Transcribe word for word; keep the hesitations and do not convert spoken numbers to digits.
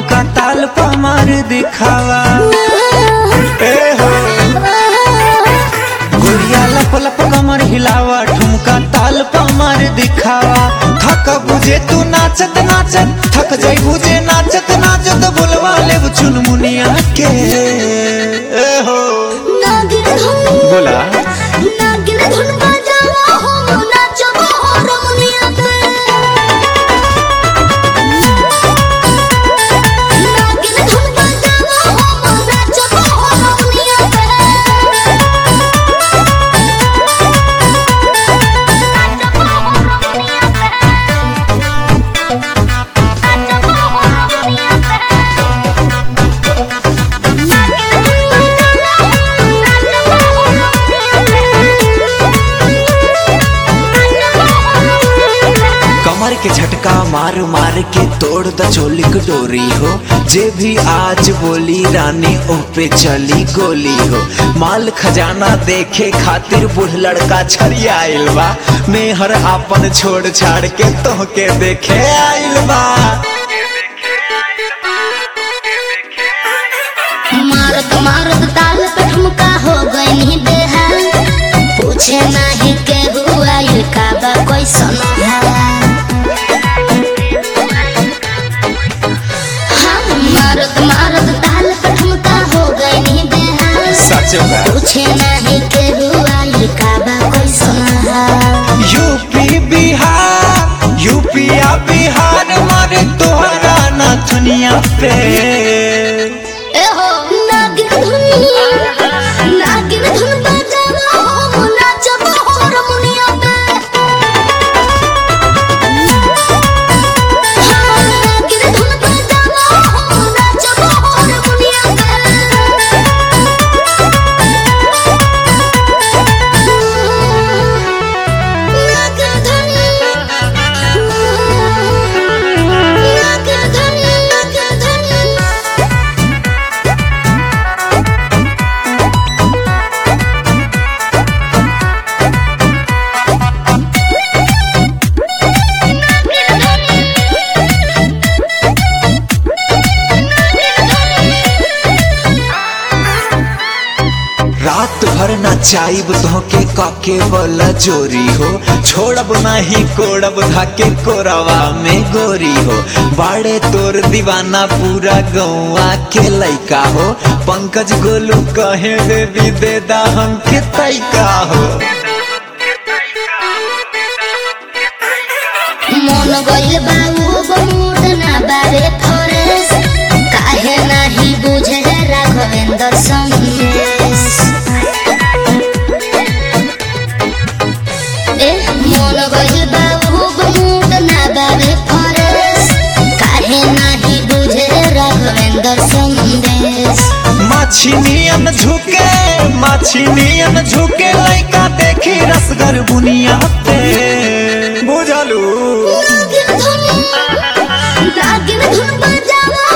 ठुमका ताल पर मार दिखावा। ए हो गोरिया लप लप कमर हिलावा, ठुमका ताल पर मार दिखावा। थक बुझे तू नाचत नाचत, थक जाई बुझे नाचत नाचत, बोलवा ले चुनमुनिया के। ए हो बोला कमर के झटका मार मार के तोड़ द चोली कटोरी हो। जे भी आज बोली रानी ओह पे चली गोली हो। माल खजाना देखे खातिर बूढ़ लड़का छरिया आइल बा, मेहर आपन छोड़ छाड़ के तोहके देखे आइल बा। मारत मारत ताल पे ठुमका हो गई बेहाल, पूछे नहीं के हुआ ये काबा कोई सुना। मारत मारत ताल पे ठुमका हो गई बेहाल, सच में पूछे नहीं के हुआ ये काबा कोई सुना। यूपी बिहार यूपिया बिहार मारे तोहरा नाथुनिया पे। ए हो नागिन धुन नागिन धुन बजावा हो, नाचबो हो रमुनिया पे। नागिन धुन बजावा हो, नाचबो हो रमुनिया पे। नागिन धुन नागिन धुन नागिन धुन। रात भर नचाइब तोहके काके वाला जोरी हो। छोड़ब नहीं कोड़ब धाके कोरवा में गोरी हो। बाड़े तोर दीवाना पूरा गौवा के लइका हो। पंकज गोलू कहे बेबी दे दा हमके तैका हो। मन गइल बाबू बमूड ना बारे फरेस, काहे नहीं बुझे राघवेंद्र संदेश। ए मन गइल बाबू बमूड ना बारे फरेस, काहे नहीं बुझे राघवेंद्र संदेश। माछिनियन झुके माछिनियन झुके लइका देखी रसगर बुनिया पे। बुझलू नागिन धुन नागिन धुन बजावा